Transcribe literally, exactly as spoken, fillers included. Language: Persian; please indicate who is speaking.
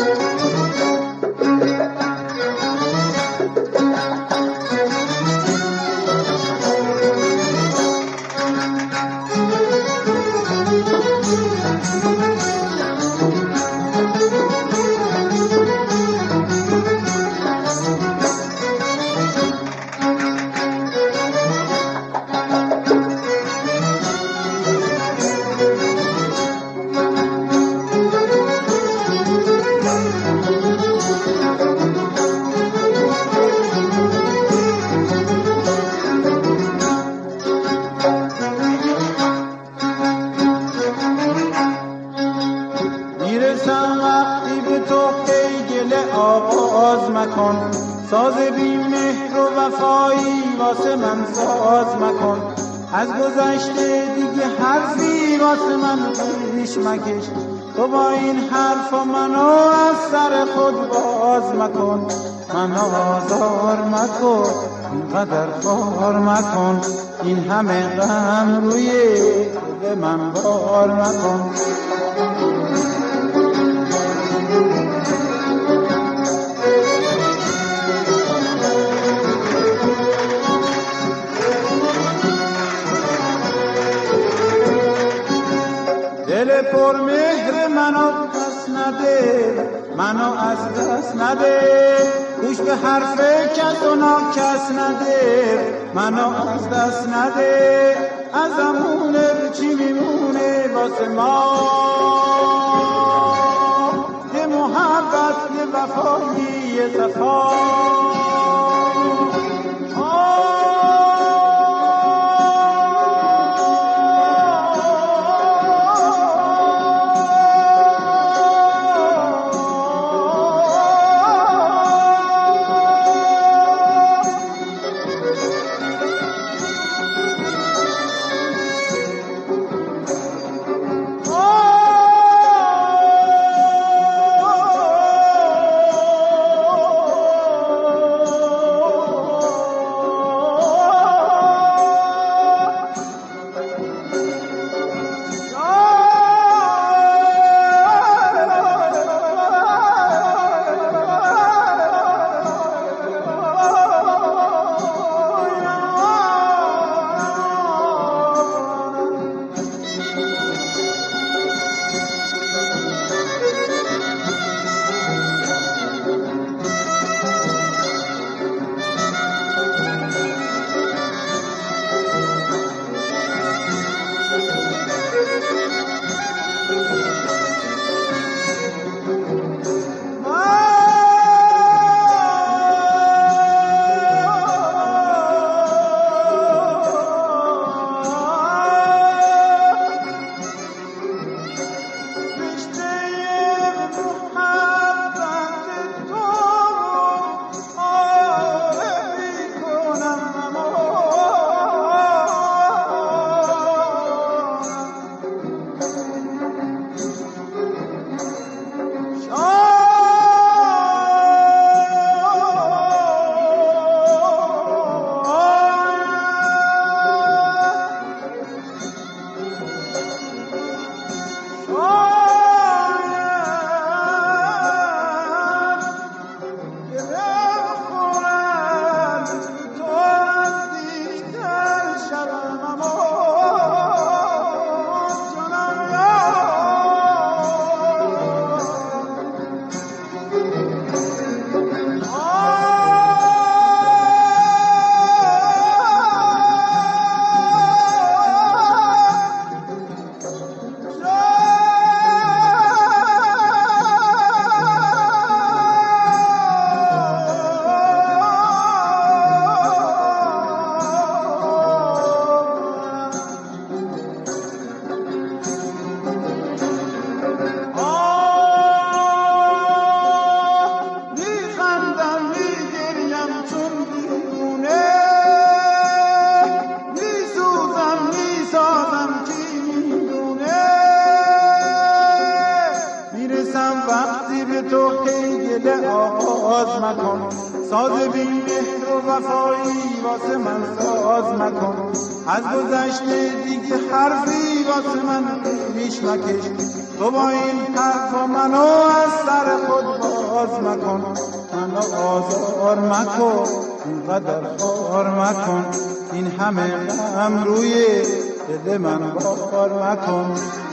Speaker 1: آغاز مکن، ساز بی مهر و وفایی واسه من ساز مکن. از گذشته دیگه حرفی واسه من پیش مکش، تو با این حرفا منو از سر خود باز مکن. منو آزار مکن، اینقدر بار مکن، این همه غم روی دل من بار مکن. دل پر مهر منو پس نده، منو از دست نده، گوش به حرف کس و ناکس نده، منو از دست نده. ازمونه چی میمونه واسه ما، یه محبت یه وفایی یه صفا. آغاز مکن، ساز بی مهر و وفایی واسه من ساز مکن. از گذشته دیگه حرفی واسه من پیش مکش، تو با این حرفا منو از سر خود خود باز مکن، منو آزار مکن، اینقدر خار مکن، این همه غم روی دل من بار مکن.